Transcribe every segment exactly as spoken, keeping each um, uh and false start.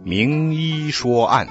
名医说案。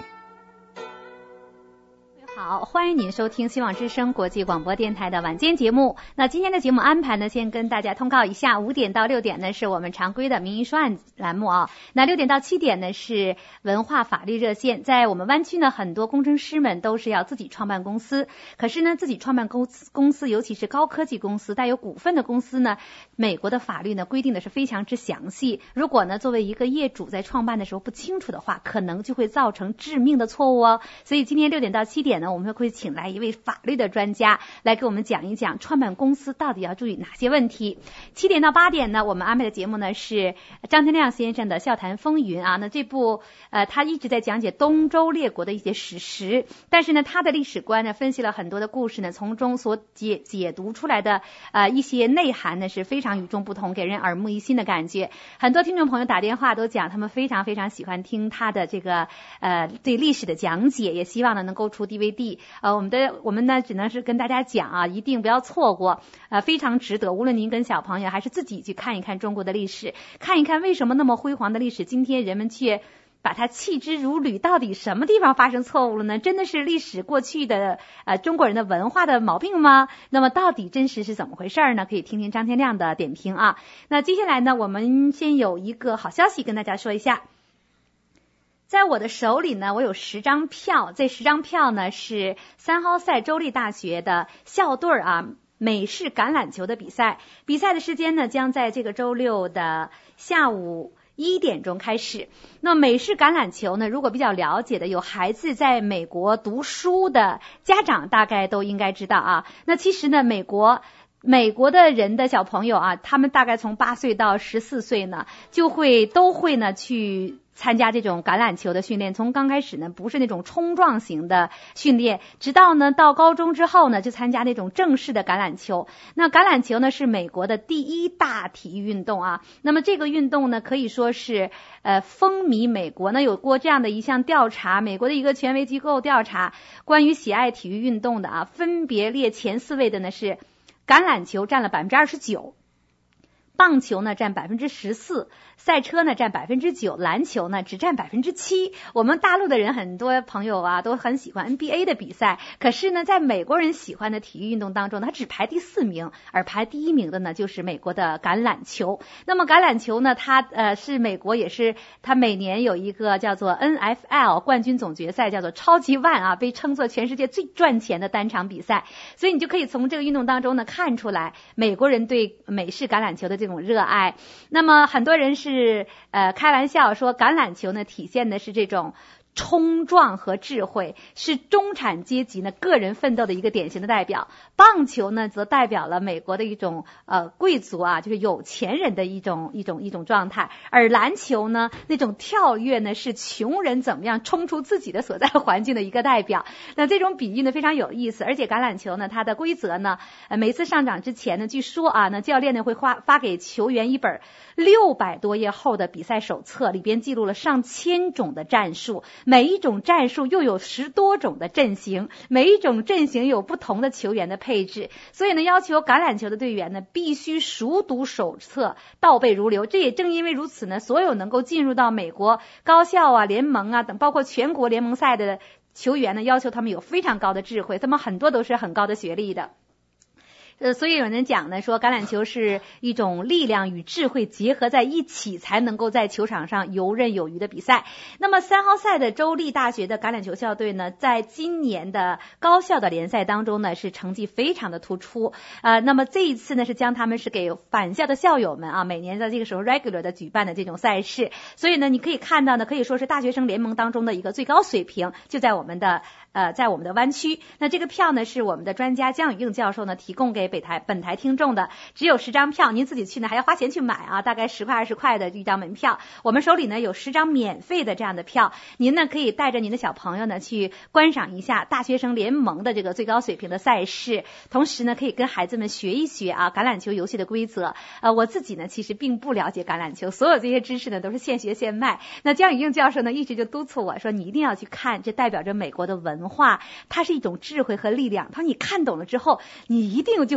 好，欢迎您收听希望之声国际广播电台的晚间节目。那今天的节目安排呢，先跟大家通告一下，五点到六点呢是我们常规的名医说案栏目啊。那六点到七点呢是文化法律热线。在我们湾区呢，很多工程师们都是要自己创办公司，可是呢，自己创办公司公司，尤其是高科技公司、带有股份的公司呢，美国的法律呢规定的是非常之详细。如果呢作为一个业主在创办的时候不清楚的话，可能就会造成致命的错误哦。所以今天六点到七点呢，我们会请来一位法律的专家来给我们讲一讲创办公司到底要注意哪些问题。七点到八点呢，我们安排的节目呢是张天亮先生的笑谈风云啊。那这部呃他一直在讲解东周列国的一些史实，但是呢他的历史观呢分析了很多的故事呢，从中所解解读出来的呃一些内涵呢是非常与众不同，给人耳目一新的感觉。很多听众朋友打电话都讲他们非常非常喜欢听他的这个呃对历史的讲解，也希望呢能够出 D V D。呃，我们的我们呢，只能是跟大家讲啊，一定不要错过，呃，非常值得。无论您跟小朋友还是自己去看一看中国的历史，看一看为什么那么辉煌的历史，今天人们却把它弃之如履，到底什么地方发生错误了呢？真的是历史过去的呃中国人的文化的毛病吗？那么到底真实是怎么回事呢？可以听听张天亮的点评啊。那接下来呢，我们先有一个好消息跟大家说一下。在我的手里呢，我有十张票，这十张票呢是三号赛州立大学的校队啊美式橄榄球的比赛，比赛的时间呢将在这个周六的下午一点钟开始。那美式橄榄球呢，如果比较了解的，有孩子在美国读书的家长大概都应该知道啊。那其实呢，美国美国的人的小朋友啊，他们大概从八岁到十四岁呢，就会都会呢去参加这种橄榄球的训练。从刚开始呢不是那种冲撞型的训练，直到呢到高中之后呢就参加那种正式的橄榄球。那橄榄球呢是美国的第一大体育运动啊。那么这个运动呢可以说是呃风靡美国呢。有过这样的一项调查，美国的一个权威机构调查关于喜爱体育运动的啊，分别列前四位的呢是橄榄球占了百分之二十九，棒球呢占百分之十四，赛车呢占百分之九，篮球呢只占百分之七。我们大陆的人很多朋友啊都很喜欢 N B A 的比赛，可是呢在美国人喜欢的体育运动当中，它只排第四名，而排第一名的呢就是美国的橄榄球。那么橄榄球呢，它呃是美国也是它每年有一个叫做 N F L 冠军总决赛，叫做超级碗啊，被称作全世界最赚钱的单场比赛。所以你就可以从这个运动当中呢看出来美国人对美式橄榄球的这种热爱。那么很多人是呃开玩笑说，橄榄球呢体现的是这种冲撞和智慧，是中产阶级呢个人奋斗的一个典型的代表。棒球呢则代表了美国的一种呃贵族啊，就是有钱人的一种一种一种状态。而篮球呢那种跳跃呢是穷人怎么样冲出自己的所在环境的一个代表。那这种比喻呢非常有意思。而且橄榄球呢它的规则呢呃每次上场之前呢，据说啊那教练呢会发发给球员一本六百多页厚的比赛手册，里边记录了上千种的战术，每一种战术又有十多种的阵型，每一种阵型有不同的球员的配置。所以呢要求橄榄球的队员呢必须熟读手册，倒背如流。这也正因为如此呢，所有能够进入到美国高校啊联盟啊等包括全国联盟赛的球员呢，要求他们有非常高的智慧，他们很多都是很高的学历的。呃，所以有人讲呢，说橄榄球是一种力量与智慧结合在一起，才能够在球场上游刃有余的比赛。那么三号赛的州立大学的橄榄球校队呢，在今年的高校的联赛当中呢，是成绩非常的突出。呃，那么这一次呢，是将他们是给返校的校友们啊，每年在这个时候 regular 的举办的这种赛事。所以呢，你可以看到呢，可以说是大学生联盟当中的一个最高水平，就在我们的呃，在我们的湾区。那这个票呢，是我们的专家江宇映教授呢提供给北台本台听众的，只有十张票，您自己去呢还要花钱去买啊，大概十块二十块的一张门票。我们手里呢有十张免费的这样的票，您呢可以带着您的小朋友呢去观赏一下大学生联盟的这个最高水平的赛事，同时呢可以跟孩子们学一学啊橄榄球游戏的规则。呃，我自己呢其实并不了解橄榄球，所有这些知识呢都是现学现卖。那江宇映教授呢一直就督促我说，你一定要去看，这代表着美国的文化，它是一种智慧和力量。他说你看懂了之后，你一定就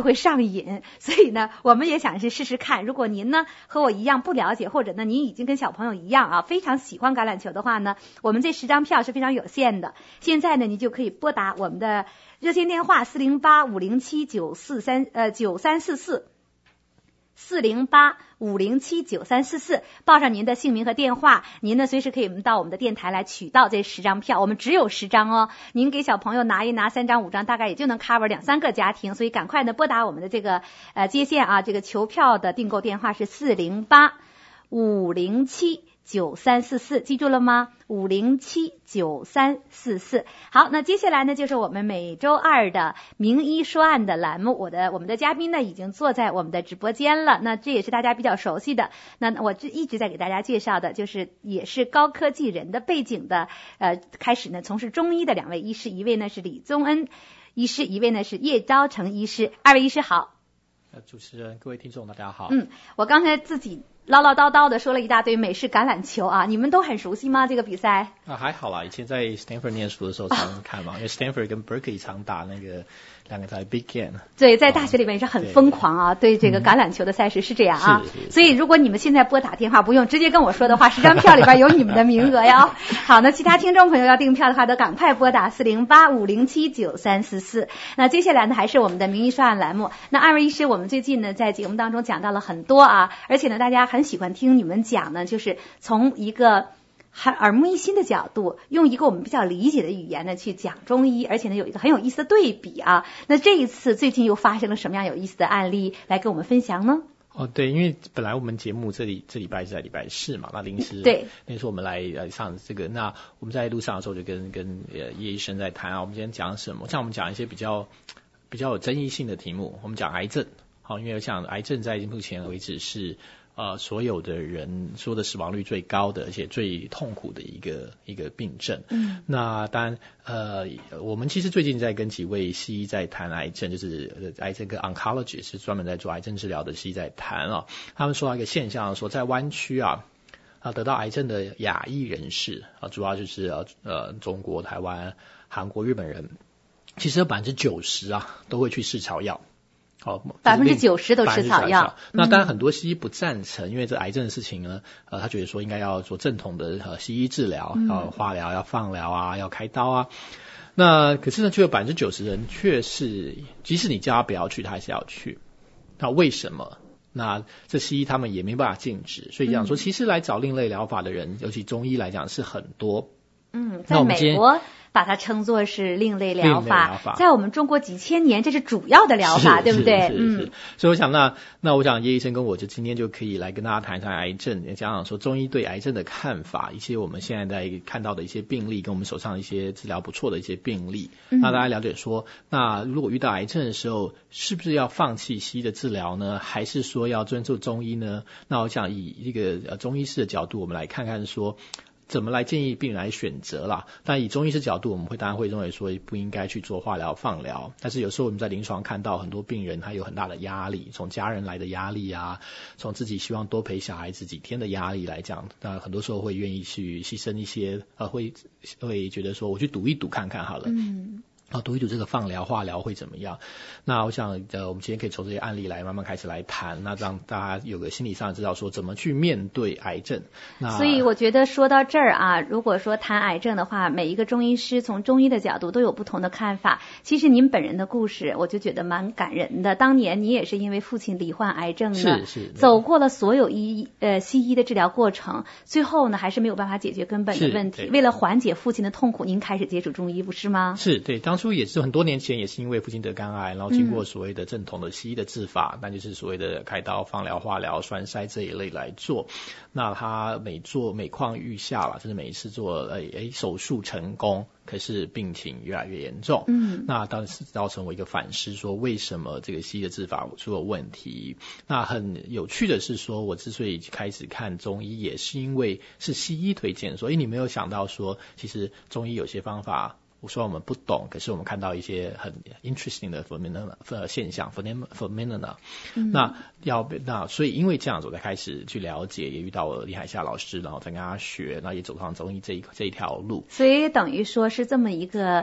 会上瘾。所以呢，我们也想是试试看，如果您呢和我一样不了解，或者呢您已经跟小朋友一样啊非常喜欢橄榄球的话呢，我们这十张票是非常有限的。现在呢，你就可以拨打我们的热线电话四零八五零七九四三呃九三四四。四零八五零七九三四四，报上您的姓名和电话，您呢随时可以到我们的电台来取到这十张票，我们只有十张哦。您给小朋友拿一拿三张五张，大概也就能 cover 两三个家庭，所以赶快呢拨打我们的这个呃接线啊，这个球票的订购电话是四零八五零七九三四四，记住了吗？五零七九三四四。好，那接下来呢，就是我们每周二的名医说案的栏目。我的我们的嘉宾呢，已经坐在我们的直播间了。那这也是大家比较熟悉的。那我一直在给大家介绍的，就是也是高科技人的背景的，呃，开始呢从事中医的两位医师，一位呢是李宗恩医师，一位呢是叶昭成医师。二位医师好。 呃，主持人，各位听众，大家好。 嗯，我刚才自己唠唠叨叨的说了一大堆美式橄榄球啊，你们都很熟悉吗？这个比赛？ 啊，还好啦，以前在 Stanford 念书的时候常常看嘛，因为 Stanford 跟 Berkeley 常打那个两个台 Big Game。 对，在大学里面也是很疯狂啊，对, 对这个橄榄球的赛事是这样啊。 是是是， 所以如果你们现在拨打电话不用直接跟我说的话，十张票里边有你们的名额呀。好，那其他听众朋友要订票的话，都赶快拨打四零八五零七九三四四。那接下来呢，还是我们的名医说案栏目。那二位医师，我们最近呢在节目当中讲到了很多啊，而且呢大家很喜欢听你们讲呢，就是从一个很耳目一新的角度，用一个我们比较理解的语言呢去讲中医，而且呢有一个很有意思的对比啊。那这一次最近又发生了什么样有意思的案例来跟我们分享呢？ 哦，对，因为本来我们节目这里这礼拜是在礼拜四嘛，那临时对， 那时候我们来呃上这个，那我们在路上的时候就跟跟呃叶医生在谈啊，我们今天讲什么？像我们讲一些比较比较有争议性的题目，我们讲癌症，好，因为像癌症在目前为止是呃，所有的人说的死亡率最高的，而且最痛苦的一个一个病症。嗯，那当然，呃，我们其实最近在跟几位西医在谈癌症，就是癌症跟 oncology 是专门在做癌症治疗的西医在谈啊。他们说到一个现象，说在湾区啊，啊得到癌症的亚裔人士啊，主要就是呃呃中国、台湾、韩国、日本人，其实有百分之九十啊都会去试草药。好， 百分之九十都吃草药。 那当然很多西医不赞成，因为这癌症的事情呢，呃，他觉得说应该要做正统的呃西医治疗，要化疗、要放疗啊，要开刀啊。那可是呢，却有百分之九十人却是，即使你叫他不要去，他还是要去。那为什么？那这西医他们也没办法禁止，所以讲说，其实来找另类疗法的人，尤其中医来讲是很多。 嗯，在美国把它称作是另类疗法，疗法在我们中国几千年这是主要的疗法，对不对？ 嗯，所以我想那那我想叶医生跟我就今天就可以来跟大家谈一谈癌症，也讲讲说中医对癌症的看法，一些我们现在在看到的一些病例，跟我们手上一些治疗不错的一些病例，嗯、让大家了解说，那如果遇到癌症的时候，是不是要放弃西医的治疗呢？还是说要遵守中医呢？那我想以一个呃中医师的角度，我们来看看说。怎么来建议病人来选择啦？但以中医师角度，我们会当然会认为说不应该去做化疗、放疗。但是有时候我们在临床看到很多病人他有很大的压力，从家人来的压力啊，从自己希望多陪小孩子几天的压力来讲，那很多时候会愿意去牺牲一些，呃，会会觉得说我去赌一赌看看好了。嗯。啊，赌一赌这个放疗、化疗会怎么样？那我想，呃，我们今天可以从这些案例来慢慢开始来谈，那让大家有个心理上知道说怎么去面对癌症。那所以我觉得说到这儿啊，如果说谈癌症的话，每一个中医师从中医的角度都有不同的看法。其实您本人的故事，我就觉得蛮感人的。当年你也是因为父亲罹患癌症呢， 是是走过了所有医呃西医的治疗过程，最后呢还是没有办法解决根本的问题。为了缓解父亲的痛苦，您开始接触中医，不是吗？ 是对，当初也是很多年前，也是因为父亲得肝癌，然后经过所谓的正统的西医的治法，那、嗯、就是所谓的开刀、放疗、化疗、栓塞这一类来做。那他每做每况愈下了，甚至每一次做呃诶手术成功，可是病情越来越严重。嗯，那当时造成我一个反思，说为什么这个西医的治法出了问题？那很有趣的是说，我之所以开始看中医，也是因为是西医推荐，所以你没有想到说，其实中医有些方法。虽然我们不懂，可是我们看到一些很 interesting 的 phenomena 现象 phenomena、嗯、那要那所以因为这样子我才开始去了解，也遇到了李海夏老师，然后再跟他学，然后也走上中医这一这一条路。 所以等于说是这么一个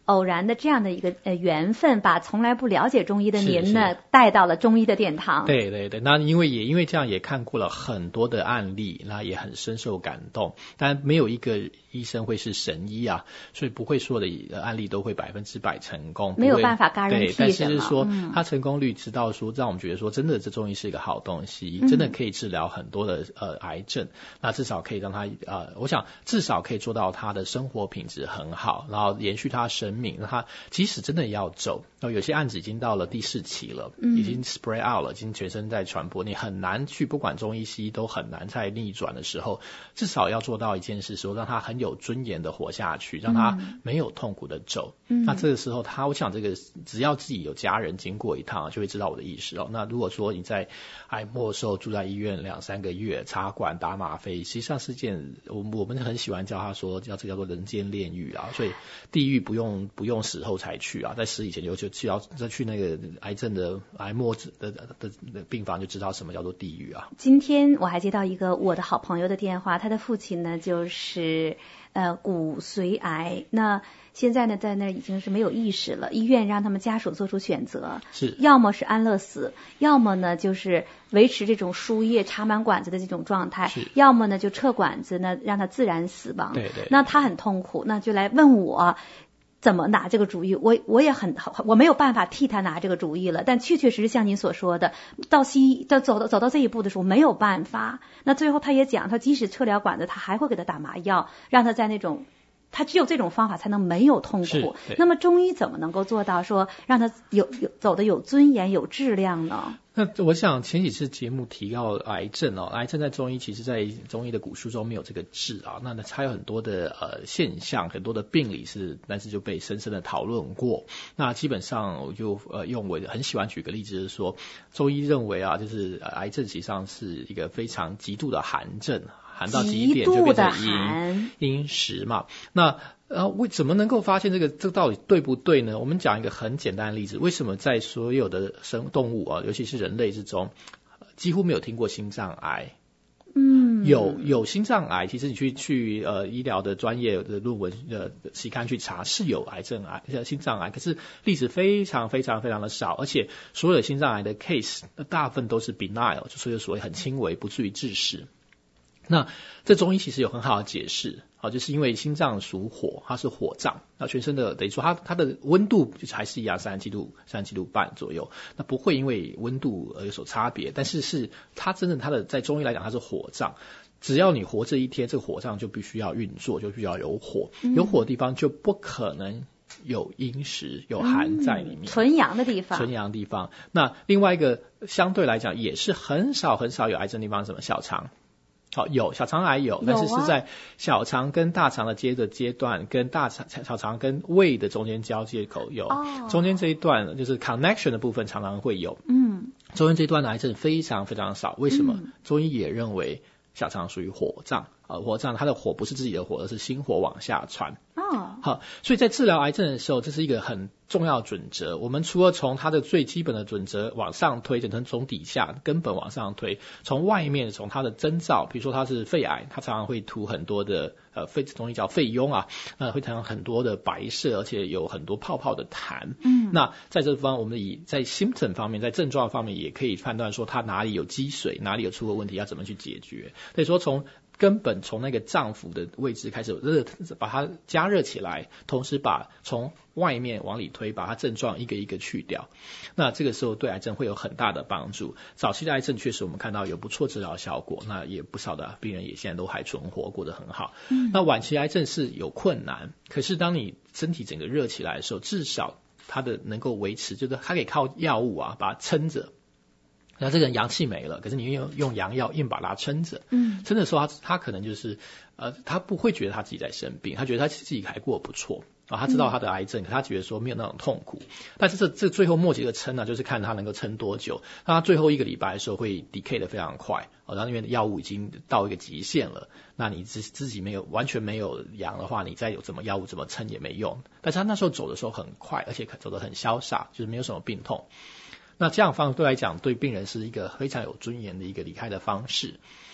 偶然的这样的一个呃缘分，把从来不了解中医的您呢是是带到了中医的殿堂。 对对对，那因为也因为这样也看过了很多的案例，那也很深受感动。但没有一个医生会是神医啊，所以不会所有的案例都会百分之百成功， 没有办法 guarantee 对，但是什么是说、 嗯、 它成功率直到说让我们觉得说真的这中医是一个好东西，真的可以治疗很多的呃癌症，那至少可以让他呃，我想至少可以做到他的生活品质很好，然后延续他生命，让他即使真的要走，然后有些案子已经到了第四期了， 嗯、 已经 spread out 了，已经全身在传播，你很难去不管中医西医都很难在逆转的时候，至少要做到一件事，说让他很有尊严的活下去，让他没有痛苦的走、嗯、那这个时候他我想这个只要自己有家人经过一趟就会知道我的意思哦。那如果说你在癌末的时候住在医院两三个月，插管打吗啡，实际上是件我我们很喜欢叫他说叫这叫做人间炼狱啊，所以地狱不用不用死后才去啊，在死以前就就就要再去那个癌症的癌末的 的, 的, 的病房就知道什么叫做地狱啊。 今天我还接到一个我的好朋友的电话，他的父亲呢就是呃骨髓癌，那现在呢在那已经是没有意识了，医院让他们家属做出选择， 是要么是安乐死，要么呢就是维持这种输液插满管子的这种状态，要么呢就撤管子呢让他自然死亡。 对对， 那他很痛苦，那就来问我怎么拿这个主意，我我也很我没有办法替他拿这个主意了，但确确实实像您所说的，到西医到走到走到这一步的时候没有办法。那最后他也讲，他即使撤了管子，他还会给他打麻药，让他在那种他只有这种方法才能没有痛苦。那么中医怎么能够做到说让他有有走得有尊严有质量呢？ 那我想前几次节目提到癌症哦，癌症在中医其实在中医的古书中没有这个治啊，那它有很多的呃现象，很多的病理是，但是就被深深的讨论过。那基本上我就呃用我很喜欢举个例子，就是说中医认为啊，就是癌症实际上是一个非常极度的寒症，寒到极点就变成阴阴实嘛。那呃，为怎么能够发现这个这个到底对不对呢？我们讲一个很简单的例子，为什么在所有的生动物啊，尤其是人类之中，几乎没有听过心脏癌？嗯，有有心脏癌，其实你去去呃医疗的专业的论文呃期刊去查，是有癌症癌心脏癌，可是例子非常非常非常的少，而且所有的心脏癌的 case 大部分都是 benign， 就所以所谓很轻微，不至于致死。那这中医其实有很好的解释，好，就是因为心脏属火，它是火脏，那全身的等于说它它的温度就是还是一样三十七度三十七度半左右，那不会因为温度而有所差别，但是是它真正它的在中医来讲它是火脏，只要你活这一天，这个火脏就必须要运作，就必须要有火，有火的地方就不可能有阴实有寒在里面、嗯、 纯阳的地方纯阳的地方。那另外一个相对来讲也是很少很少有癌症的地方，什么小肠。好，有小肠癌有，但是是在小肠跟大肠的接的阶段，跟大肠小肠跟胃的中间交界口有，哦、中间这一段就是 connection 的部分常常会有，嗯，中间这一段的癌症非常非常少，为什么？嗯、中医也认为小肠属于火脏，啊，火脏它的火不是自己的火，而是心火往下传。哦，好，所以在治疗癌症的时候，这是一个很重要的准则。我们除了从它的最基本的准则往上推，整成从底下根本往上推，从外面从它的征兆，比如说它是肺癌，它常常会吐很多的呃肺中医叫肺痈啊，呃会产生很多的白色，而且有很多泡泡的痰。嗯，那在这方我们以在 symptom 方面，在症状方面也可以判断说它哪里有积水，哪里有出过问题，要怎么去解决。所以说从根本从那个脏腑的位置开始热，把它加热起来，同时把从外面往里推，把它症状一个一个去掉。那这个时候对癌症会有很大的帮助。早期的癌症确实我们看到有不错治疗效果，那也不少的病人也现在都还存活，过得很好。嗯、那晚期癌症是有困难，可是当你身体整个热起来的时候，至少它的能够维持，就是它可以靠药物啊把它撑着。那这个人阳气没了，可是你用用阳药硬把它撑着，嗯，撑着时候他他可能就是呃他不会觉得他自己在生病，他觉得他自己还过得不错啊，他知道他的癌症，可他觉得说没有那种痛苦。但是这这最后末节的撑呢，就是看他能够撑多久。那他最后一个礼拜的时候会 decay 的非常快，哦，然后因为药物已经到一个极限了，那你自自己没有完全没有阳的话，你再有怎么药物怎么撑也没用。但是他那时候走的时候很快，而且走得很潇洒，就是没有什么病痛。那这样方对来讲，对病人是一个非常有尊严的一个离开的方式。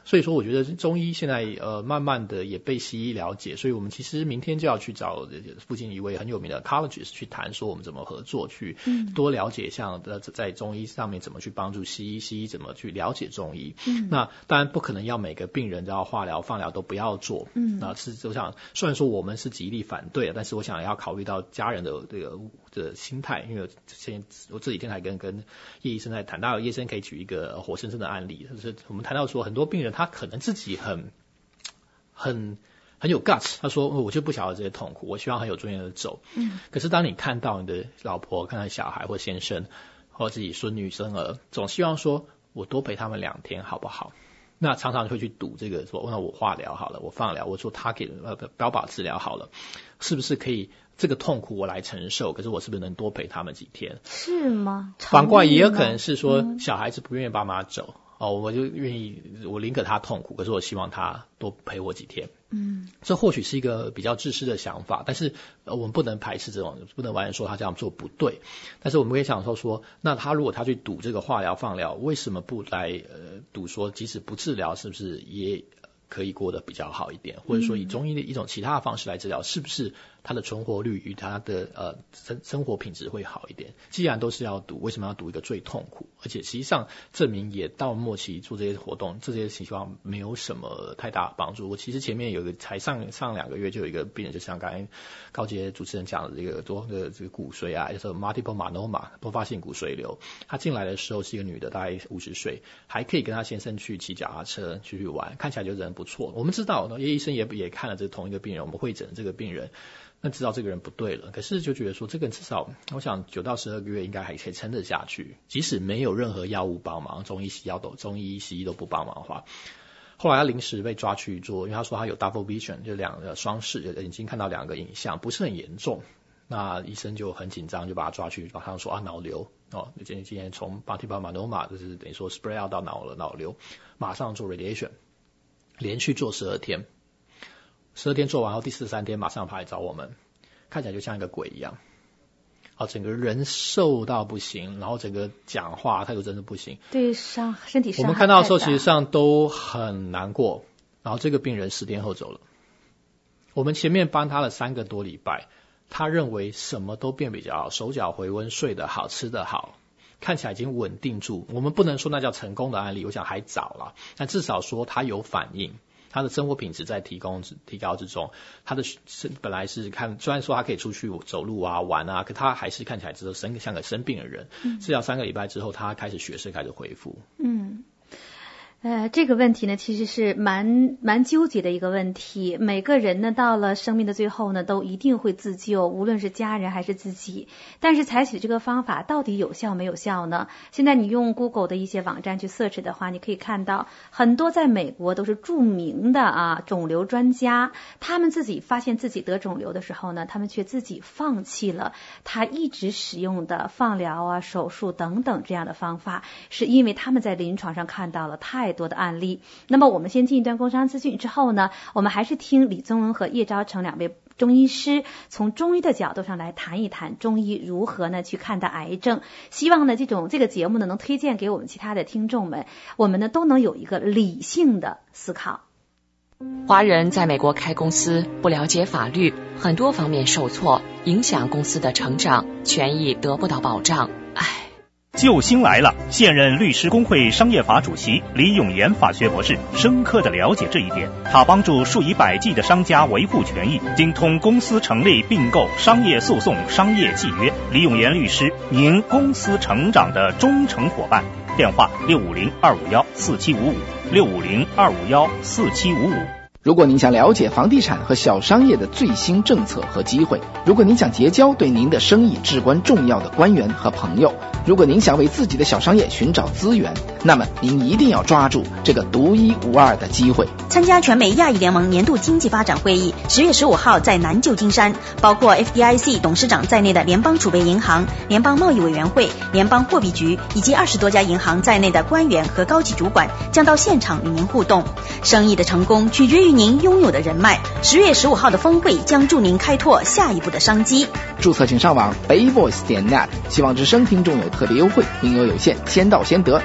所以说我觉得中医现在呃慢慢的也被西医了解，所以我们其实明天就要去找附近一位很有名的 oncologist 去谈说我们怎么合作，去多了解像在中医上面怎么去帮助西医，西医怎么去了解中医。嗯、那当然不可能要每个病人都要化疗放疗都不要做，嗯，那是我想虽然说我们是极力反对，但是我想要考虑到家人的这个的心态，因为现我这几天还跟跟叶医生在谈，当然叶医生可以举一个活生生的案例，就是我们谈到说很多病人他可能自己很很很有 guts， 他说、哦、我就不晓得这些痛苦，我希望很有尊严的走。嗯，可是当你看到你的老婆、看到小孩或先生或自己孙女孙儿，总希望说我多陪他们两天好不好？那常常会去赌这个说，那我化疗好了，我放疗，我做 target 呃标靶治疗好了，是不是可以这个痛苦我来承受？可是我是不是能多陪他们几天？ 是吗？ 反过来也有可能是说，嗯、小孩子不愿意爸妈走。哦，我就愿意，我宁可他痛苦，可是我希望他多陪我几天。嗯，这或许是一个比较自私的想法，但是、呃、我们不能排斥这种，不能完全说他这样做不对。但是我们可以想说说，那他如果他去赌这个化疗放疗，为什么不来呃赌说，即使不治疗，是不是也可以过得比较好一点？或者说以中医的一种其他的方式来治疗，是不是他的存活率与他的呃生生活品质会好一点？既然都是要赌，为什么要赌一个最痛苦？而且实际上证明也到末期做这些活动，这些情况没有什么太大的帮助。我其实前面有一个才上上两个月就有一个病人，就像刚才高阶主持人讲的这个多的这个骨髓啊，就是 multiple myeloma 多发性骨髓瘤，他进来的时候是一个女的，大概五十岁，还可以跟他先生去骑脚踏车去去玩，看起来就人不错。我们知道叶医生也也看了这同一个病人，我们会诊这个病人，那知道这个人不对了，可是就觉得说这个至少我想九到十二个月应该还可以撑得下去，即使没有任何药物帮忙，中医西药都中医西医都不帮忙的话。后来他临时被抓去做，因为他说他有 double vision， 就两个双视，眼睛看到两个影像，不是很严重。那医生就很紧张，就把他抓去，马上说啊脑瘤哦，今天今天从 multiple myeloma 就是等于说 spread out 到脑了脑瘤，马上做 radiation， 连续做十二天。十二天做完后，第十三天马上跑来找我们，看起来就像一个鬼一样，啊，整个人瘦到不行，然后整个讲话态度真的不行， 对伤身体伤害我们看到的时候，其实上都很难过。然后这个病人十天后走了，我们前面帮他了三个多礼拜，他认为什么都变比较好，手脚回温，睡得好，吃得好，看起来已经稳定住。我们不能说那叫成功的案例，我想还早了，但至少说他有反应。他的生活品质在提供提高之中，他的本来是看，虽然说他可以出去走路啊玩啊，可他还是看起来只有生像个生病的人。嗯、治疗三个礼拜之后，他开始血色开始恢复。嗯。 呃，这个问题呢，其实是蛮蛮纠结的一个问题。每个人呢，到了生命的最后呢，都一定会自救，无论是家人还是自己。但是采取这个方法到底有效没有效呢？现在你用 Google 的一些网站去 search 的话，你可以看到很多在美国都是著名的啊肿瘤专家，他们自己发现自己得肿瘤的时候呢，他们却自己放弃了他一直使用的放疗啊、手术等等这样的方法，是因为他们在临床上看到了太多的案例。那么我们先进一段工商资讯之后呢，我们还是听李宗文和叶昭成两位中医师从中医的角度上来谈一谈中医如何呢去看待癌症。希望呢这种这个节目呢能推荐给我们其他的听众们，我们呢都能有一个理性的思考。 华人在美国开公司，不了解法律，很多方面受挫，影响公司的成长，权益得不到保障。唉。 救星来了！现任律师公会商业法主席李永岩法学博士深刻地了解这一点，他帮助数以百计的商家维护权益，精通公司成立、并购、商业诉讼、商业契约。李永岩律师，您公司成长的忠诚伙伴。电话六五零二五幺四七五五六五零二五幺四七五五。 如果您想了解房地产和小商业的最新政策和机会，如果您想结交对您的生意至关重要的官员和朋友，如果您想为自己的小商业寻找资源，那么您一定要抓住这个独一无二的机会。 参加全美亚裔联盟年度经济发展会议，十月十五号在南旧金山，包括 F D I C 董事长在内的联邦储备银行、联邦贸易委员会、联邦货币局以及二十多家银行在内的官员和高级主管将到现场与您互动。生意的成功取决于您拥有的人脉。十月十五号的峰会将助您开拓下一步的商机。 注册请上网 bayvoice 点 net。希望之声听众有特别优惠，名额有限，先到先得。咨询电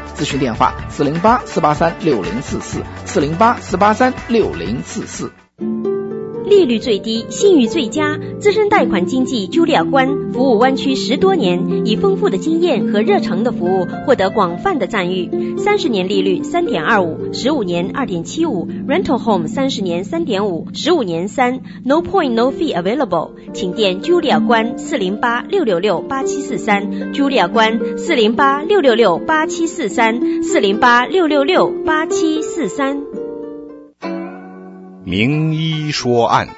电话四零八四八三六零四四 四零八四八三六零四四。 利率最低，信誉最佳，资深贷款经纪朱利亚关服务湾区十多年，以丰富的经验和热诚的服务获得广泛的赞誉。三十年利率 三点二五， 十五年 二点七五， Rental Home 三十年 三点五， 十五年三 No point no fee available， 请电朱利亚关四零八六六六八七四三，朱利亚关四零八六六六八七四三，四零八六六六八七四三。 名医说案。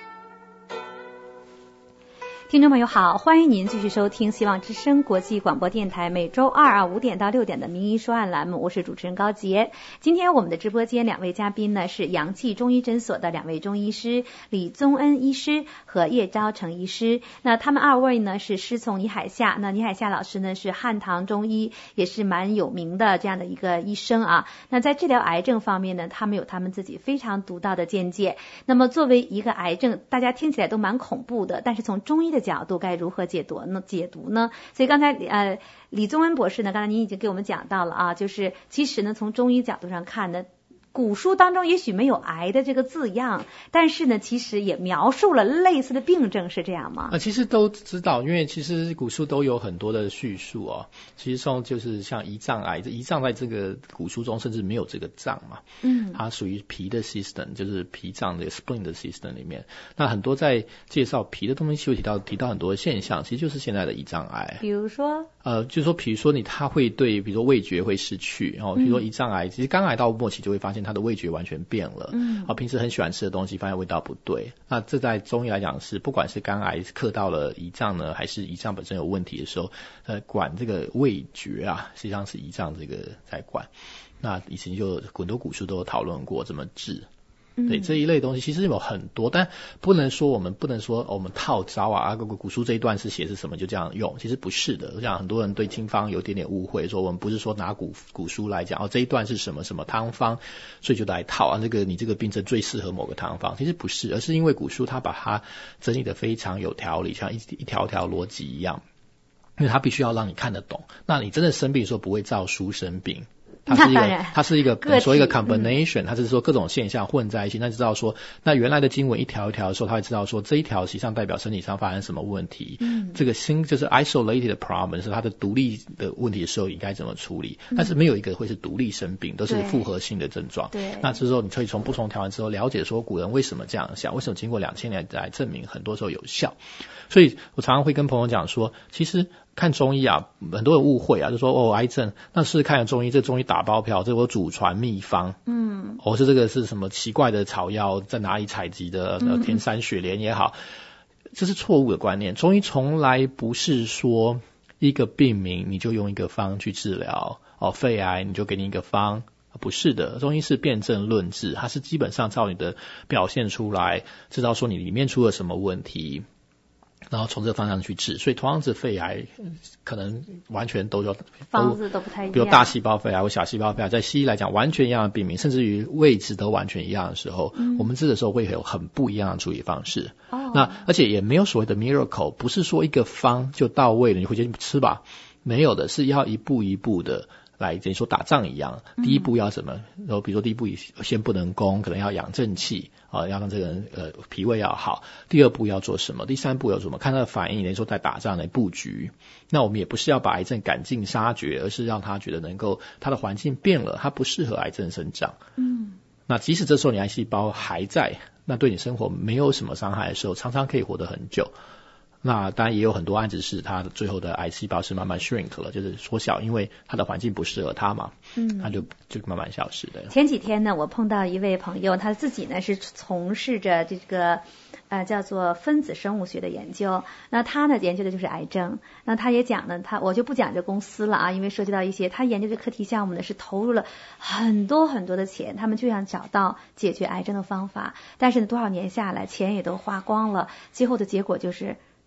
听众朋友好，欢迎您继续收听希望之声国际广播电台每周二啊五点到六点的名医说案栏目，我是主持人高洁。今天我们的直播间两位嘉宾呢是阳气中医诊所的两位中医师李宗恩医师和叶昭成医师。那他们二位呢是师从倪海厦，那倪海厦老师呢是汉唐中医，也是蛮有名的这样的一个医生啊。那在治疗癌症方面呢，他们有他们自己非常独到的见解。那么作为一个癌症，大家听起来都蛮恐怖的，但是从中医的角度该如何解读呢？解读呢？所以刚才呃李宗恩博士呢，刚才您已经给我们讲到了啊，就是其实呢从中医角度上看呢，古书当中也许没有癌的这个字样，但是呢其实也描述了类似的病症，是这样吗？ 啊，其实都知道，因为其实古书都有很多的叙述哦。其实从就是像胰脏癌，胰脏在这个古书中甚至没有这个脏嘛，嗯，它属于脾的 system， 就是脾脏的 spleen 的 system 里面。那很多在介绍脾的东西会提到提到很多的现象，其实就是现在的胰脏癌。 比如说， 呃，就是说，比如说你它会对，比如说味觉会失去，哦，比如说胰脏癌，其实肝癌到末期就会发现它的味觉完全变了，嗯，啊，平时很喜欢吃的东西发现味道不对，那这在中医来讲是，不管是肝癌克到了胰脏呢，还是胰脏本身有问题的时候，呃，管这个味觉啊，实际上是胰脏这个在管。那以前就很多古书都有讨论过怎么治。对，这一类东西其实有很多，但不能说我们不能说、哦、我们套招啊，古书这一段是写是什么就这样用，其实不是的。我想很多人对经方有点点误会，说我们不是说拿古古书来讲哦，这一段是什么什么汤方，所以就来套啊，这个你这个病症最适合某个汤方，其实不是，而是因为古书它把它整理得非常有条理，像一一条条逻辑一样，因为它必须要让你看得懂。那你真的生病的时候不会照书生病。它是一个，它是一个，个说一个 combination，、嗯、它是说各种现象混在一起。那知道说，那原来的经文一条一条的时候，他会知道说这一条实际上代表身体上发生什么问题。嗯，这个新就是 isolated problem 是它的独立的问题的时候应该怎么处理。嗯、但是没有一个会是独立生病，都是复合性的症状。对，那之后你可以从不同条文之后了解说古人为什么这样想，为什么经过两千年来证明很多时候有效。所以我常常会跟朋友讲说，其实看中医啊，很多人误会啊，就说哦癌症，那是看了中医，这中医打包票，这我祖传秘方，嗯，我、哦、是这个是什么奇怪的草药，在哪里采集的，天山雪莲也好，这是错误的观念。中医从来不是说一个病名你就用一个方去治疗，哦，肺癌你就给你一个方。不是的，中医是辨证论治，它是基本上照你的表现出来，知道说你里面出了什么问题，然后从这个方向去治。所以同样是肺癌，可能完全都有方子都不太一样， 比如大细胞肺癌或小细胞肺癌，在西医来讲完全一样的病名，甚至于位置都完全一样的时候，嗯、我们治的时候会有很不一样的处理方式。哦，那而且也没有所谓的 miracle， 不是说一个方就到位了，你回去吃吧，没有的，是要一步一步的。来，等于说打仗一样，第一步要什么？然后比如说第一步先不能攻，可能要养正气啊，要让这个人呃脾胃要好。第二步要做什么？第三步要做什么？看他的反应，等于说在打仗的布局。那我们也不是要把癌症赶尽杀绝，而是让他觉得能够他的环境变了，他不适合癌症生长。嗯，那即使这时候你癌细胞还在，那对你生活没有什么伤害的时候，常常可以活得很久。那当然也有很多案子是它的最后的癌细胞是慢慢 shrink 了，就是缩小，因为它的环境不适合它嘛，嗯，它就就慢慢消失的。 前几天呢，我碰到一位朋友，他自己呢是从事着这个呃叫做分子生物学的研究，那他呢研究的就是癌症，那他也讲呢，他我就不讲这公司了啊，因为涉及到一些他研究这课题项目呢是投入了很多很多的钱，他们就想找到解决癌症的方法，但是呢多少年下来钱也都花光了，最后的结果就是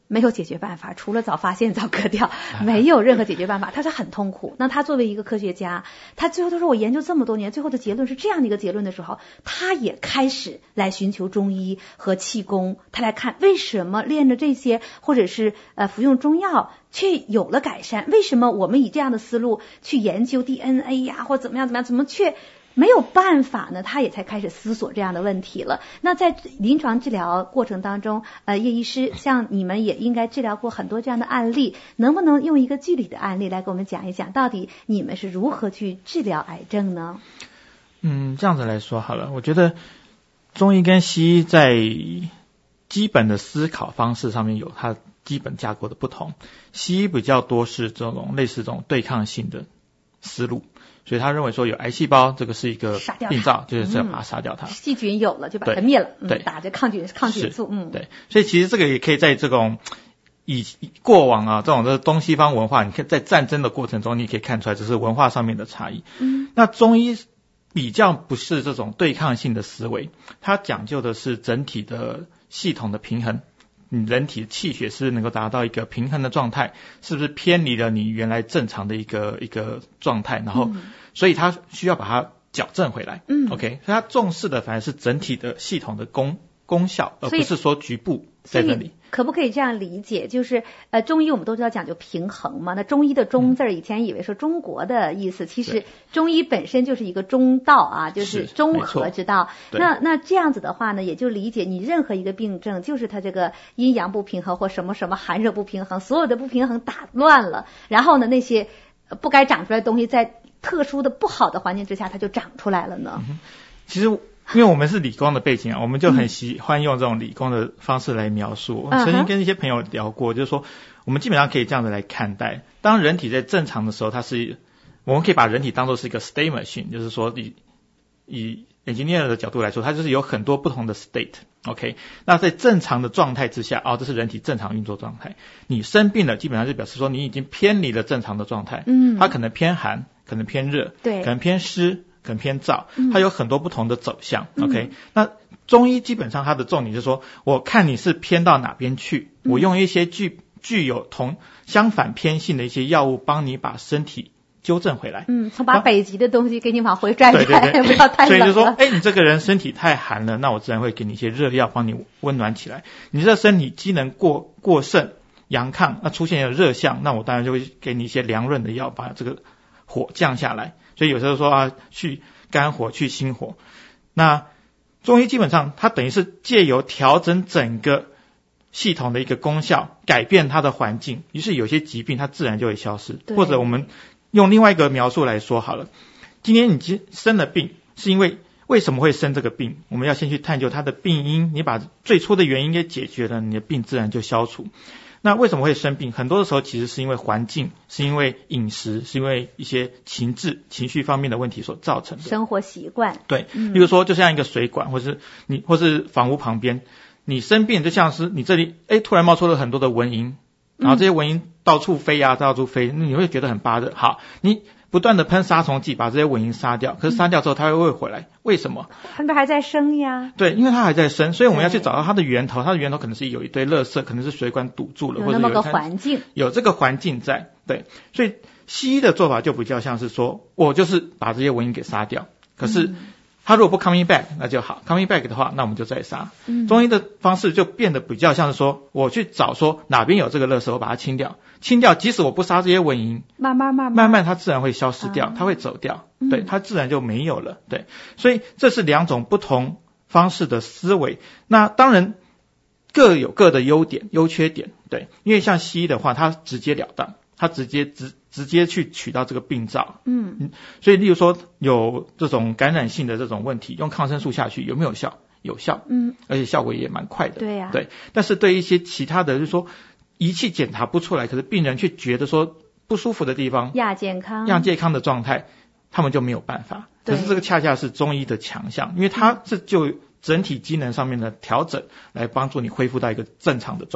没有解决办法，除了早发现早割掉，没有任何解决办法，他是很痛苦。那他作为一个科学家，他最后都说我研究这么多年，最后的结论是这样的一个结论的时候，他也开始来寻求中医和气功，他来看为什么练着这些或者是呃服用中药却有了改善，为什么我们以这样的思路去研究 D N A 呀或怎么样怎么样，怎么却没有办法呢？他也才开始思索这样的问题了。那在临床治疗过程当中，呃，叶医师，像你们也应该治疗过很多这样的案例，能不能用一个具体的案例来给我们讲一讲，到底你们是如何去治疗癌症呢？ 嗯，这样子来说好了，我觉得中医跟西医在基本的思考方式上面有它基本架构的不同。西医比较多是这种类似这种对抗性的思路。所以他认为说有癌细胞，这个是一个病灶，就是要把它杀掉它。细菌有了就把它灭了， 对， 嗯、打着抗菌抗菌素，嗯， 对。所以其实这个也可以在这种以过往啊这种的东西方文化，你可以在战争的过程中，你可以看出来这是文化上面的差异。嗯，那中医比较不是这种对抗性的思维，它讲究的是整体的系统的平衡。你人体的气血是能够达到一个平衡的状态，是不是偏离了你原来正常的一个一个状态，然后、嗯、所以它需要把它矫正回来。嗯 OK， 所以它重视的反而是整体的系统的功功效，而不是说局部在这里。 可不可以这样理解，就是呃中医我们都知道讲究平衡嘛，那中医的中字儿以前以为说中国的意思、嗯、其实中医本身就是一个中道啊，就是中和之道。那那这样子的话呢，也就理解你任何一个病症就是它这个阴阳不平衡或什么什么寒热不平衡，所有的不平衡打乱了，然后呢那些不该长出来的东西在特殊的不好的环境之下它就长出来了呢、 嗯、其实因为我们是理工的背景啊，我们就很喜欢用这种理工的方式来描述。我曾经跟一些朋友聊过，就是说我们基本上可以这样子来看待，当人体在正常的时候，它是我们可以把人体当作是一个 state machine， 就是说以以 engineer 的角度来说，它就是有很多不同的 state。 OK， 那在正常的状态之下，哦，这是人体正常运作状态。你生病了，基本上就表示说你已经偏离了正常的状态。嗯，它可能偏寒，可能偏热，对，可能偏湿，可能偏燥，它有很多不同的走向。嗯、OK， 那中医基本上它的重点就是说，我看你是偏到哪边去，嗯、我用一些具具有同相反偏性的一些药物，帮你把身体纠正回来。 嗯，从把北极的东西给你往回拽拽， 对对对， 不要太冷了。 所以就说，哎，你这个人身体太寒了，那我自然会给你一些热药，帮你温暖起来。你这身体机能过过剩、阳亢，那出现了热象，那我当然就会给你一些凉润的药，把这个火降下来。所以有时候说啊，去肝火，去心火。那中医基本上它等于是借由调整整个系统的一个功效，改变它的环境，于是有些疾病它自然就会消失。或者我们用另外一个描述来说好了，今天你生了病，是因为为什么会生这个病？我们要先去探究它的病因，你把最初的原因给解决了，你的病自然就消除。那为什么会生病？很多的时候其实是因为环境，是因为饮食，是因为一些情志、情绪方面的问题所造成的。 生活习惯。 对，嗯、比如说就像一个水管，或是你或是房屋旁边，你生病就像是你这里哎突然冒出了很多的蚊蝇，然后这些蚊蝇到处飞啊，到处飞，你会觉得很巴热。好，你不断的喷杀虫剂把这些蚊蝇杀掉，可是杀掉之后它会回来，为什么？ 它们还在生呀。 对，因为它还在生，所以我们要去找到它的源头。它的源头可能是有一堆垃圾，可能是水管堵住了， 有那么个环境， 有这个环境在。对，所以西医的做法就比较像是说，我就是把这些蚊蝇给杀掉，可是它如果不 coming back 那就好， coming back 的话那我们就再杀。嗯、中医的方式就变得比较像是说，我去找说哪边有这个垃圾，我把它清掉，清掉，即使我不杀这些蚊蝇， 慢慢慢慢慢慢它自然会消失掉，啊、它会走掉，嗯、对，它自然就没有了。对，所以这是两种不同方式的思维。那当然各有各的优点优缺点。对，因为像西医的话，它直截了当，它直接直直接去取到这个病灶。嗯，所以例如说有这种感染性的这种问题，用抗生素下去有没有效？有效。嗯，而且效果也蛮快的。 对呀、啊。 对，但是对一些其他的就是说仪器检查不出来，可是病人却觉得说不舒服的地方， 亚健康亚健康的状态，他们就没有办法。可是这个恰恰是中医的强项，因为它是就整体机能上面的调整来帮助你恢复到一个正常的状态。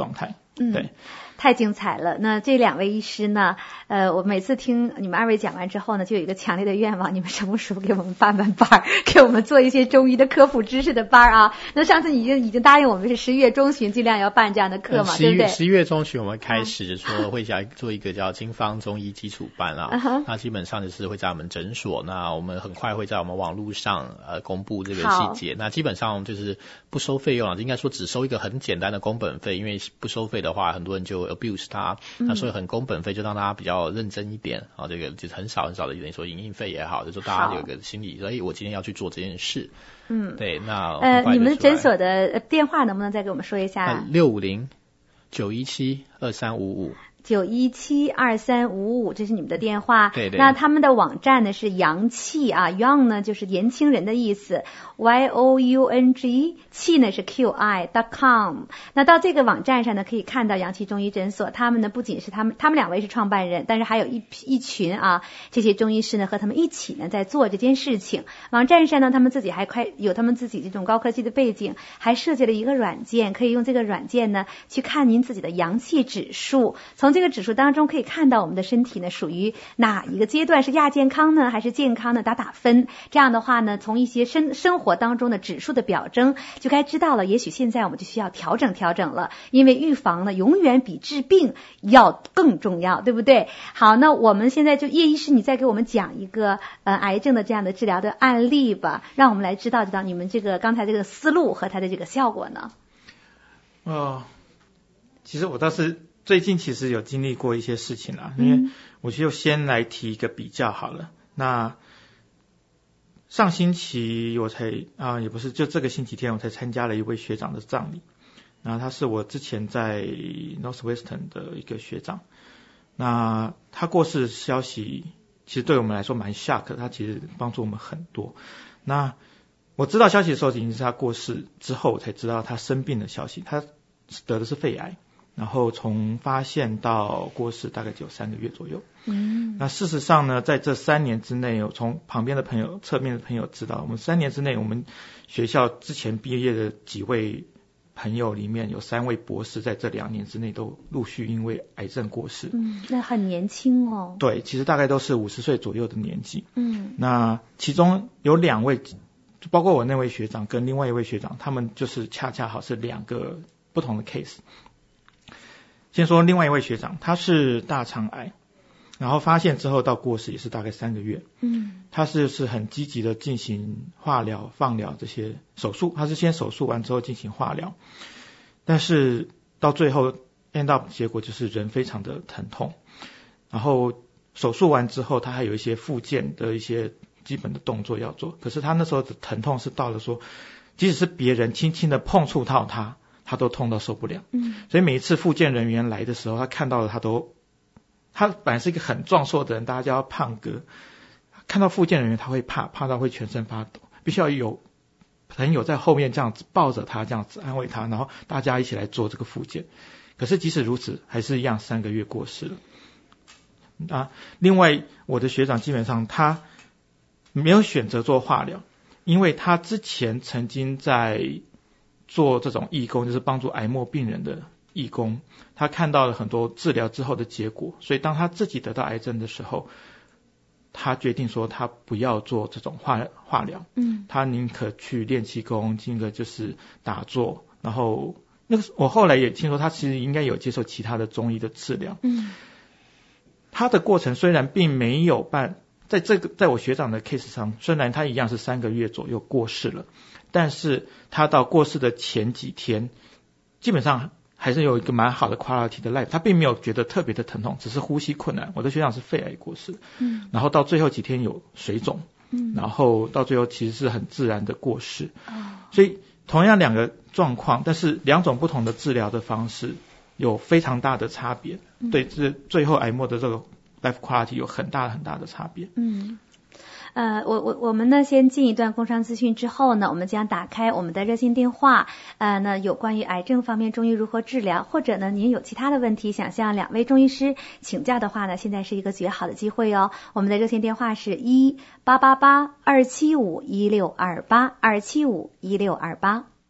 嗯， 对。 太精彩了！那这两位医师呢？呃，我每次听你们二位讲完之后呢，就有一个强烈的愿望，你们什么时候给我们办办班，给我们做一些中医的科普知识的班啊？那上次你已经已经答应我们是十一月中旬尽量要办这样的课嘛， 嗯、 对不对？ 十一月中旬我们开始说会来做一个叫经方中医基础班啊，uh-huh. 那基本上就是会在我们诊所，那我们很快会在我们网络上呃公布这个细节。那基本上就是不收费用啊，应该说只收一个很简单的工本费，因为不收费的话，很多人就 abuse 它。那所以很工本费就让大家比较认真一点啊，这个就是很少很少的，等于说营运费也好，就说大家有个心理，所以我今天要去做这件事。嗯，对，那呃，你们诊所的电话能不能再给我们说一下？ 六五零九一七二三五五。 九一七二三五五，这是你们的电话。 对对。 那他们的网站呢是阳气啊 ，young 呢就是年轻人的意思 ，y o u n g， 气呢是 q i dot com。那到这个网站上呢，可以看到阳气中医诊所，他们呢不仅是他们，他们两位是创办人，但是还有一一群啊这些中医师呢和他们一起呢在做这件事情。网站上呢，他们自己还快有他们自己这种高科技的背景，还设计了一个软件，可以用这个软件呢去看您自己的阳气指数，从这个指数当中可以看到我们的身体呢属于哪一个阶段，是亚健康呢还是健康呢，打打分。这样的话呢，从一些生生活当中的指数的表征就该知道了，也许现在我们就需要调整调整了，因为预防呢永远比治病要更重要，对不对？好，那我们现在就叶医师你再给我们讲一个呃癌症的这样的治疗的案例吧，让我们来知道知道你们这个刚才这个思路和它的这个效果呢。 哦，其实我倒是最近其实有经历过一些事情啦，因为我就先来提一个比较好了。那上星期我才啊，也不是，就这个星期天我才参加了一位学长的葬礼。然后他是我之前在 Northwestern 的一个学长。那他过世的消息其实对我们来说蛮 shock 的，他其实帮助我们很多。那我知道消息的时候已经是他过世之后我才知道他生病的消息，他得的是肺癌。然后从发现到过世大概只有三个月左右。嗯，那事实上呢，在这三年之内，有从旁边的朋友、侧面的朋友知道，我们三年之内，我们学校之前毕业的几位朋友里面，有三位博士在这两年之内都陆续因为癌症过世。 嗯，那很年轻哦。 对，其实大概都是五十岁左右的年纪。嗯，那其中有两位，包括我那位学长跟另外一位学长，他们就是恰恰好是两个不同的 case。先说另外一位学长，他是大肠癌，然后发现之后到过世也是大概三个月。嗯，他是是很积极的进行化疗、放疗这些手术，他是先手术完之后进行化疗，但是到最后 end up 结果就是人非常的疼痛，然后手术完之后他还有一些复健的一些基本的动作要做，可是他那时候的疼痛是到了说，即使是别人轻轻的碰触到他，他都痛到受不了。嗯，所以每一次复健人员来的时候，他看到了他都，他本来是一个很壮硕的人，大家叫他胖哥，看到复健人员他会怕，怕到会全身发抖，必须要有朋友在后面这样子抱着他，这样子安慰他，然后大家一起来做这个复健。可是即使如此，还是一样三个月过世了。啊，另外我的学长基本上他没有选择做化疗，因为他之前曾经在做这种义工，就是帮助癌末病人的义工，他看到了很多治疗之后的结果，所以当他自己得到癌症的时候，他决定说他不要做这种化化疗，嗯，他宁可去练气功，宁可就是打坐，然后那个我后来也听说他其实应该有接受其他的中医的治疗，嗯，他的过程虽然并没有办，在这个在我学长的 case 上，虽然他一样是三个月左右过世了，但是他到过世的前几天，基本上还是有一个蛮好的 quality 的 life， 他并没有觉得特别的疼痛，只是呼吸困难。我的学长是肺癌过世，嗯，然后到最后几天有水肿，嗯，然后到最后其实是很自然的过世，哦，所以同样两个状况，但是两种不同的治疗的方式有非常大的差别，嗯，对这最后癌末的这个 life quality 有很大很大的差别。 嗯。呃，我我我们呢，先进一段工商资讯之后呢，我们将打开我们的热线电话。呃，那有关于癌症方面中医如何治疗，或者呢，您有其他的问题想向两位中医师请教的话呢，现在是一个绝好的机会哦。我们的热线电话是一八八八二七五一六二八二七五一六二八。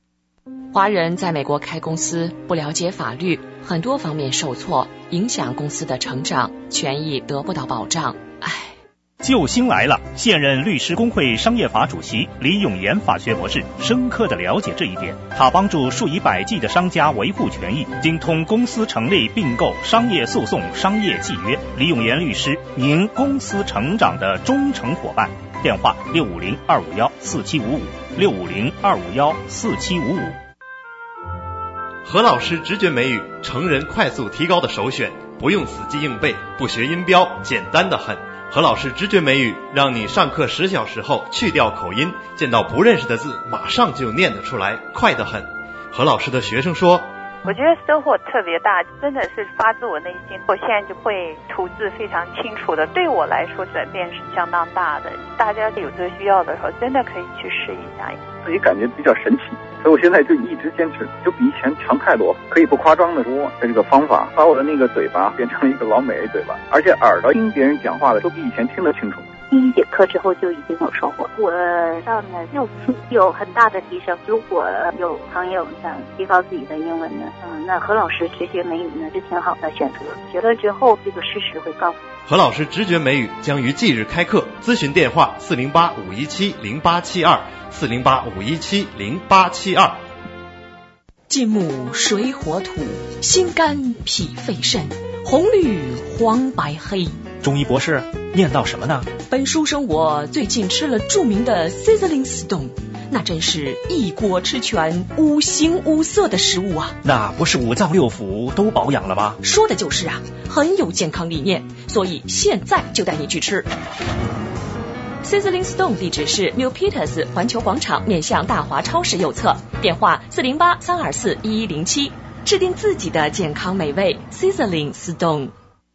华人在美国开公司，不了解法律，很多方面受挫，影响公司的成长，权益得不到保障。唉。 救星来了！现任律师公会商业法主席李永岩法学博士深刻地了解这一点，他帮助数以百计的商家维护权益，精通公司成立、并购、商业诉讼、商业契约。李永岩律师，您公司成长的忠诚伙伴。电话六五零二五幺四七五五六五零二五幺四七五五。 何老师直觉美语，成人快速提高的首选，不用死记硬背，不学音标，简单的很。何老师直觉美语，让你上课十小时后去掉口音，见到不认识的字马上就念得出来，快得很。何老师的学生说， 我觉得收获特别大，真的是发自我内心。我现在就会吐字非常清楚的，对我来说转变是相当大的。大家有这个需要的时候，真的可以去试一下。 自己感觉比较神奇，所以我现在就一直坚持，就比以前强太多。可以不夸张的说，这个方法把我的那个嘴巴变成了一个老美人嘴巴，而且耳朵听别人讲话的都比以前听得清楚。 第一节课之后就已经有收获，我上了六次，有很大的提升。如果有朋友想提高自己的英文呢，嗯，那何老师直觉美语呢是挺好的选择。学了之后，这个事实会告诉你。 何老师直觉美语将于即日开课，咨询电话四零八五一七零八七二四零八五一七零八七二。 金木水火土，心肝脾肺肾，红绿黄白黑。 中医博士念到什么呢？ 本书生我最近吃了著名的 Sizzling Stone， 那真是一锅吃全，无形无色的食物啊！ 那不是五脏六腑都保养了吗？ 说的就是啊，很有健康理念，所以现在就带你去吃。Sizzling Stone 地址是 New Peters 环球广场面向大华超市右侧，电话四零八三二四一一零七，制定自己的健康美味 Sizzling Stone。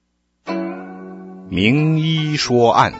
名医说案。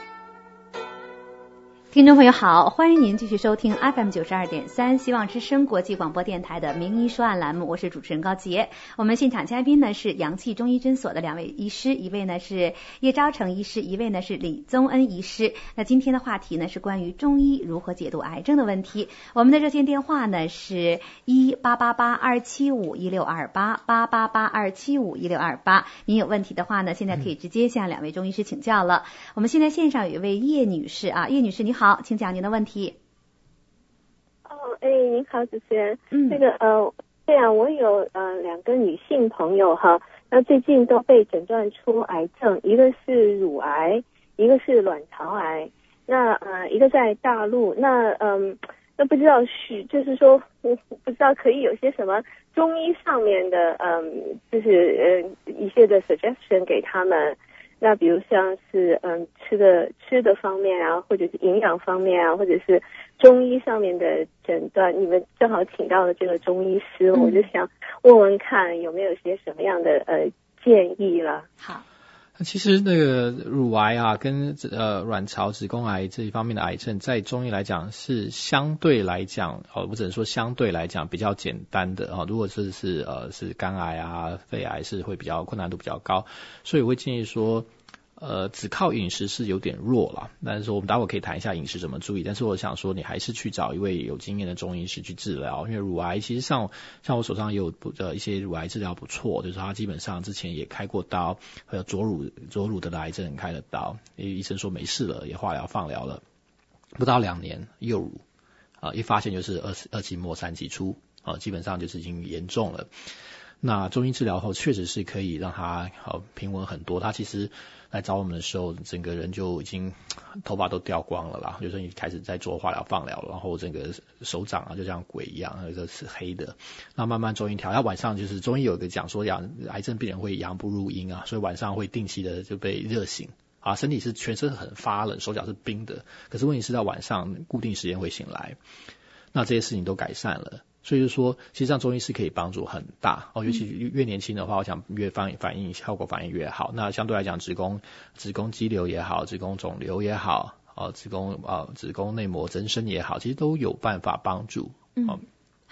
听众朋友好，欢迎您继续收听 F M 九十二点三希望之声国际广播电台的名医说案栏目，我是主持人高杰。我们现场嘉宾呢是阳气中医诊所的两位医师，一位呢是叶昭成医师，一位呢是李宗恩医师。那今天的话题呢是关于中医如何解读癌症的问题。我们的热线电话呢是一八八八二七五一六二八八八八二七五一六二八。您有问题的话呢，现在可以直接向两位中医师请教了。我们现在线上有一位叶女士啊，叶女士你好。好，请讲您的问题。 哦，哎，您好，主持人。嗯，那个呃，这样我有呃两个女性朋友哈，那最近都被诊断出癌症，一个是乳癌，一个是卵巢癌。那呃，一个在大陆，那嗯，那不知道是就是说，我不知道可以有些什么中医上面的嗯，就是呃一些的 suggestion 给他们。那比如像是嗯吃的吃的方面啊，或者是营养方面啊，或者是中医上面的诊断，你们正好请到了这个中医师，嗯、我就想问问看有没有些什么样的呃建议了。 好。 其实那个乳癌啊，跟呃卵巢、子宫癌这一方面的癌症，在中医来讲是相对来讲，哦，我只能说相对来讲比较简单的啊。如果是是呃是肝癌啊、肺癌是会比较困难度比较高，所以我会建议说，呃，只靠饮食是有点弱了。但是说我们待会可以谈一下饮食怎么注意，但是我想说，你还是去找一位有经验的中医师去治疗，因为乳癌其实像像我手上也有呃一些乳癌治疗不错，就是他基本上之前也开过刀，还有左乳左乳的癌症开了刀，医生说没事了，也化疗放疗了，不到两年右乳啊、呃，一发现就是二二期末三期初啊、呃，基本上就是已经严重了。那中医治疗后确实是可以让他好平稳很多，他其实来找我们的时候整个人就已经头发都掉光了啦，就是你开始在做化疗放疗，然后整个手掌啊就像鬼一样，这是黑的。那慢慢中医调，他晚上就是中医有一个讲说阳癌症病人会阳不入阴啊，所以晚上会定期的就被热醒啊，身体是全身很发冷，手脚是冰的，可是问题是到晚上固定时间会醒来，那这些事情都改善了。所以就说，其实上中医是可以帮助很大哦，尤其越年轻的话，我想越反反应效果反应越好。那相对来讲，子宫子宫肌瘤也好，子宫肿瘤也好，哦，子宫啊、呃、子宫内膜增生也好，其实都有办法帮助。 嗯。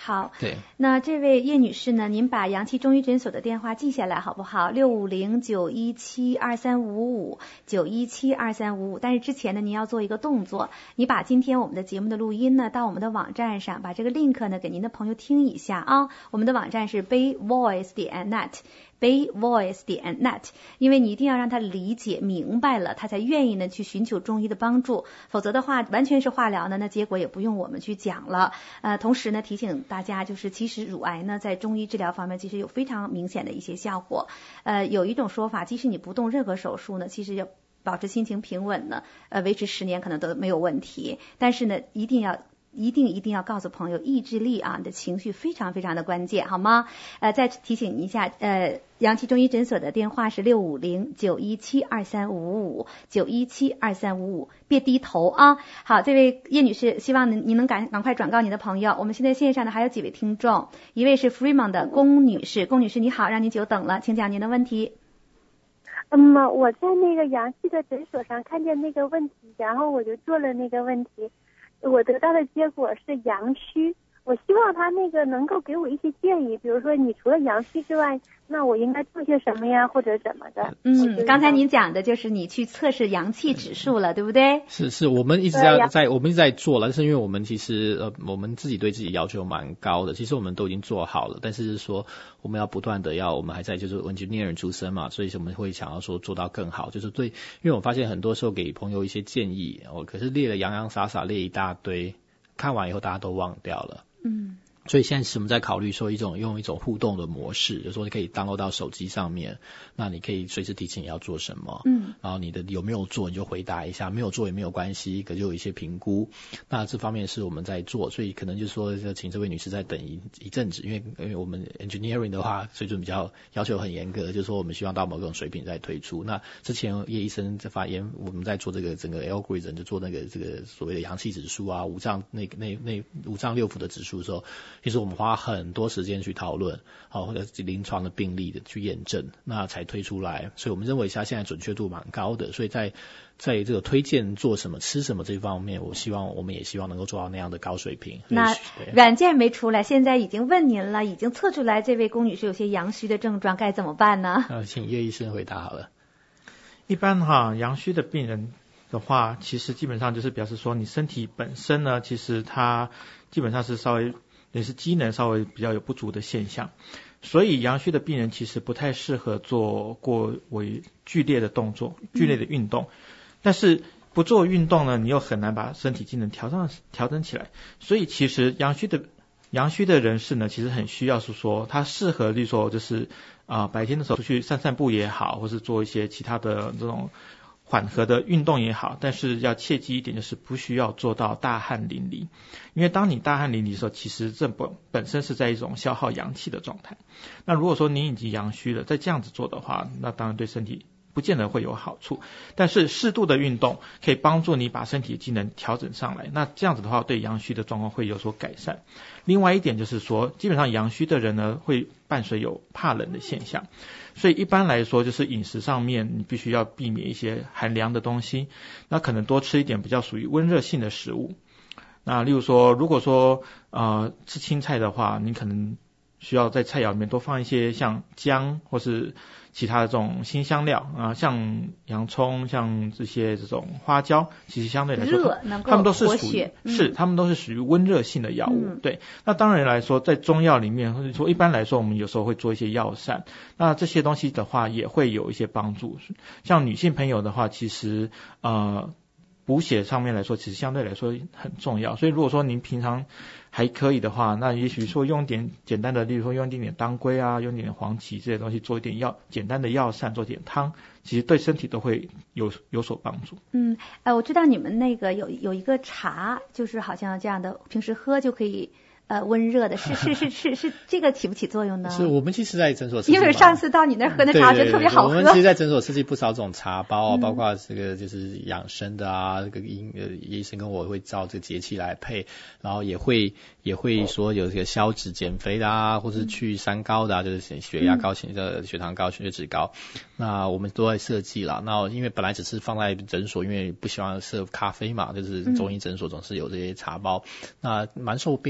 好， 对， 那这位叶女士呢，您把阳气中医诊所的电话记下来好不好？六五零九一七二三五五九一七二三五五。但是之前呢，您要做一个动作，你把今天我们的节目的录音呢，到我们的网站上，把这个 link 呢给您的朋友听一下啊。我们的网站是 bay voice 点 net。bay voice 点 net， 因为你一定要让他理解明白了，他才愿意呢去寻求中医的帮助，否则的话完全是化疗呢，那结果也不用我们去讲了。呃，同时呢提醒大家，就是其实乳癌呢在中医治疗方面其实有非常明显的一些效果。呃，有一种说法，即使你不动任何手术呢，其实要保持心情平稳呢，呃，维持十年可能都没有问题。但是呢，一定要。一定一定要告诉朋友，意志力啊，你的情绪非常非常的关键，好吗？呃，再提醒一下，呃，阳气中医诊所的电话是六五零九一七二三五五九一七二三五五，别低头啊！好，这位叶女士，希望您您能赶赶快转告你的朋友。我们现在线上呢还有几位听众，一位是 Fremont 的龚女士，龚女士你好，让您久等了，请讲您的问题。 嗯，我在那个阳气的诊所上看见那个问题，然后我就做了那个问题。我得到的结果是阳虚，我希望他那个能够给我一些建议，比如说你除了阳虚之外，那我应该做些什么呀，或者怎么的？ 嗯，刚才您讲的就是你去测试阳气指数了，对不对？ 是是，我们一直在在我们一直在做了，但是因为我们其实呃我们自己对自己要求蛮高的，其实我们都已经做好了，但是是说我们要不断的要，我们还在就是 engineer 出身嘛，所以我们会想要说做到更好，就是对，因为我发现很多时候给朋友一些建议，我可是列了洋洋洒洒列一大堆，看完以后大家都忘掉了。嗯。所以现在是我们在考虑说一种用一种互动的模式，就是说你可以 download 到手机上面，那你可以随时提醒你要做什么，嗯，然后你的有没有做你就回答一下，没有做也没有关系，可就有一些评估。那这方面是我们在做，所以可能就是说请这位女士再等一一阵子，因为因为我们 engineering 的话水准比较要求很严格，就是说我们希望到某种水平再推出。那之前叶医生在发言，我们在做这个整个 algorithm 就做那个这个所谓的阳气指数啊，五脏那那那五脏六腑的指数的时候，其实我们花很多时间去讨论，好，或者临床的病例的去验证，那才推出来。所以我们认为它现在准确度蛮高的，所以在在这个推荐做什么、吃什么这方面，我希望我们也希望能够做到那样的高水平。 那软件没出来，现在已经问您了，已经测出来这位龚女士有些阳虚的症状，该怎么办呢？ 呃，请叶医生回答好了。 一般哈，阳虚的病人的话，其实基本上就是表示说你身体本身呢，其实它基本上是稍微也是机能稍微比较有不足的现象，所以阳虚的病人其实不太适合做过为剧烈的动作、剧烈的运动。但是不做运动呢，你又很难把身体机能调整调整起来。所以其实阳虚的阳虚的人士呢，其实很需要是说，他适合，例如说就是啊、呃、白天的时候出去散散步也好，或是做一些其他的这种缓和的运动也好，但是要切记一点，就是不需要做到大汗淋漓，因为当你大汗淋漓的时候，其实这本本身是在一种消耗阳气的状态。那如果说你已经阳虚了，再这样子做的话，那当然对身体不见得会有好处，但是适度的运动可以帮助你把身体的机能调整上来，那这样子的话对阳虚的状况会有所改善。另外一点就是说，基本上阳虚的人呢会伴随有怕冷的现象，所以一般来说就是饮食上面你必须要避免一些寒凉的东西，那可能多吃一点比较属于温热性的食物。那例如说如果说呃吃青菜的话，你可能需要在菜肴里面多放一些像姜或是其他的这种辛香料啊、呃，像洋葱，像这些这种花椒，其实相对来说，它们都是属于、嗯、是它们都是属于温热性的药物、嗯。对，那当然来说，在中药里面，或者说一般来说，我们有时候会做一些药膳，那这些东西的话也会有一些帮助。像女性朋友的话，其实呃补血上面来说，其实相对来说很重要。所以如果说您平常还可以的话，那也许说用点简单的，例如说用一点点当归啊，用一点点黄芪这些东西做一点药，简单的药膳，做点汤，其实对身体都会有有所帮助。 嗯，呃，我知道你们那个有有一个茶，就是好像这样的，平时喝就可以。呃，温热的是是是是是这个起不起作用呢？ 是我们其实在诊所， 因为上次到你那儿喝的茶就特别好喝。 对对对对，我们其实在诊所设计不少种茶包啊、嗯，包括这个就是养生的啊，这个医呃医生跟我会照这个节气来配，然后也会也会说有这个消脂减肥的啊，或是去三高的啊，就是血压高、血的血糖高、血脂高，那我们都在设计啦。那因为本来只是放在诊所，因为不希望设咖啡嘛，就是中医诊所总是有这些茶包，那蛮受病人的欢迎。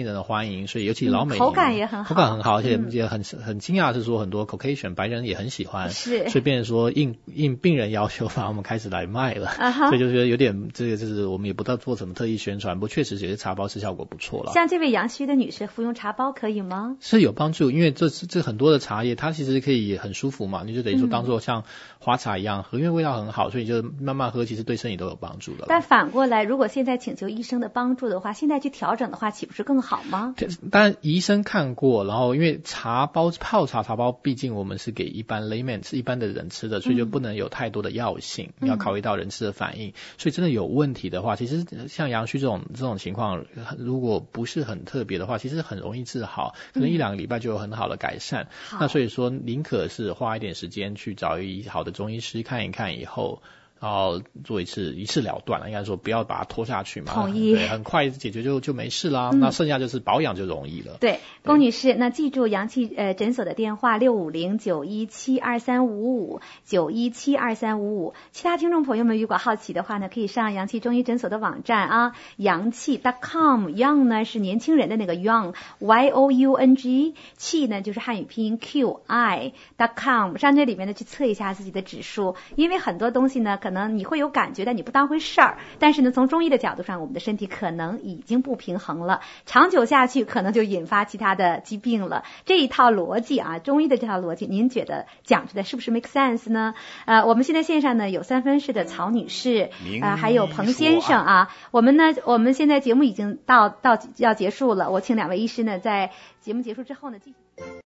欢迎，所以尤其老美、 嗯、口感也很好， 口感很好，而且也很、嗯、很惊讶是说很多 Caucasian 白人也很喜欢， 是， 所以变成说应应病人要求把我们开始来卖了， 啊、 所以就觉得有点这个就是我们也不到做什么特意宣传，不过确实有些茶包是效果不错了。 像这位阳虚的女士服用茶包可以吗？ 是有帮助，因为这这很多的茶叶它其实可以很舒服嘛，你就等于说当做像花茶一样喝，因为味道很好，所以就慢慢喝，其实对身体都有帮助的。 但反过来，如果现在请求医生的帮助的话，现在去调整的话，岂不是更好吗？ 当然医生看过，然后因为茶包泡茶茶包毕竟我们是给一般 layman 是一般的人吃的，所以就不能有太多的药性，嗯、要考虑到人吃的反应，所以真的有问题的话，其实像阳虚这种这种情况，如果不是很特别的话，其实很容易治好，可能一两个礼拜就有很好的改善。嗯、那所以说宁可是花一点时间去找一好的中医师看一看以后，然后做一次一次了断了，应该说不要把它拖下去嘛。 同意。 对，很快解决就就没事啦、嗯。那剩下就是保养就容易了。 对，龚女士，那记住阳气呃诊所的电话六五零九一七二三五五九一七二三五五。其他听众朋友们如果好奇的话呢，可以上阳气中医诊所的网站啊，阳气 dot com。young 呢是年轻人的那个 young y o u n g， 气呢就是汉语拼音 q i dot com。上这里面呢去测一下自己的指数，因为很多东西呢可能可能你会有感觉，但你不当回事儿。但是呢，从中医的角度上，我们的身体可能已经不平衡了，长久下去可能就引发其他的疾病了。这一套逻辑啊，中医的这套逻辑，您觉得讲出来是不是 make sense 呢？呃，我们现在线上呢有三分市的曹女士，呃，还有彭先生啊。我们呢，我们现在节目已经到到要结束了，我请两位医师呢在节目结束之后呢继续。